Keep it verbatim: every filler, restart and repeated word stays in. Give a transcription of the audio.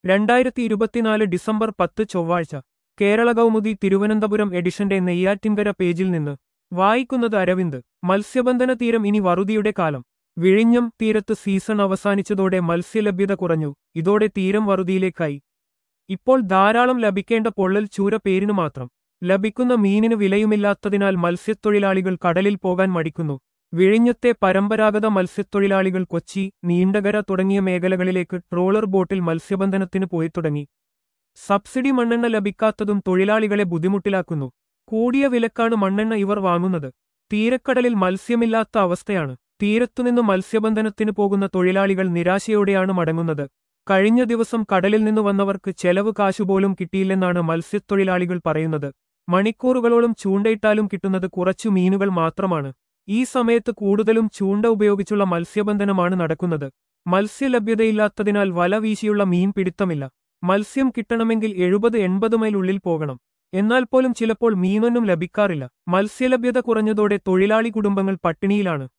രണ്ടായിരത്തി ഇരുപത്തിനാല് ഡിസംബർ പത്ത് ചൊവ്വാഴ്ച കേരള കൗമുദി തിരുവനന്തപുരം എഡിഷന്റെ നെയ്യാറ്റിൻകര പേജിൽ നിന്ന് വായിക്കുന്നത് അരവിന്ദ്. മത്സ്യബന്ധന തീരം ഇനി വറുതിയുടെ കാലം. വിഴിഞ്ഞം തീരത്ത് സീസൺ അവസാനിച്ചതോടെ മത്സ്യലഭ്യത കുറഞ്ഞു. ഇതോടെ തീരം വറുതിയിലേക്കായി. ഇപ്പോൾ ധാരാളം ലഭിക്കേണ്ട പൊള്ളൽ ചൂര പേരിനു മാത്രം. ലഭിക്കുന്ന മീനിന് വിലയുമില്ലാത്തതിനാൽ മത്സ്യത്തൊഴിലാളികൾ കടലിൽ പോകാൻ മടിക്കുന്നു. വിഴിഞ്ഞത്തെ പരമ്പരാഗത മത്സ്യത്തൊഴിലാളികൾ കൊച്ചി, നീണ്ടകര തുടങ്ങിയ മേഖലകളിലേക്ക് ട്രോളർ ബോട്ടിൽ മത്സ്യബന്ധനത്തിന് പോയി തുടങ്ങി. സബ്സിഡി മണ്ണെണ്ണ ലഭിക്കാത്തതും തൊഴിലാളികളെ ബുദ്ധിമുട്ടിലാക്കുന്നു. കൂടിയ വിലക്കാണ് മണ്ണെണ്ണ ഇവർ വാങ്ങുന്നത്. തീരക്കടലിൽ മത്സ്യമില്ലാത്ത അവസ്ഥയാണ്. തീരത്തുനിന്ന് മത്സ്യബന്ധനത്തിന് പോകുന്ന തൊഴിലാളികൾ നിരാശയോടെയാണ് മടങ്ങുന്നത്. കഴിഞ്ഞ ദിവസം കടലിൽ നിന്ന് വന്നവർക്ക് ചെലവ് കാശുപോലും കിട്ടിയില്ലെന്നാണ് മത്സ്യത്തൊഴിലാളികൾ പറയുന്നത്. മണിക്കൂറുകളോളം ചൂണ്ടയിട്ടാലും കിട്ടുന്നത് കുറച്ചു മീനുകൾ മാത്രമാണ്. ഈ സമയത്ത് കൂടുതലും ചൂണ്ട ഉപയോഗിച്ചുള്ള മത്സ്യബന്ധനമാണ് നടക്കുന്നത്. മത്സ്യലഭ്യതയില്ലാത്തതിനാൽ വല വീശിയുള്ള മീൻ പിടുത്തമില്ല. മത്സ്യം കിട്ടണമെങ്കിൽ എഴുപത് എൺപത് മൈൽ ഉള്ളിൽ പോകണം. എന്നാൽ പോലും ചിലപ്പോൾ മീനൊന്നും ലഭിക്കാറില്ല. മത്സ്യലഭ്യത കുറഞ്ഞതോടെ തൊഴിലാളി കുടുംബങ്ങൾ പട്ടിണിയിലാണ്.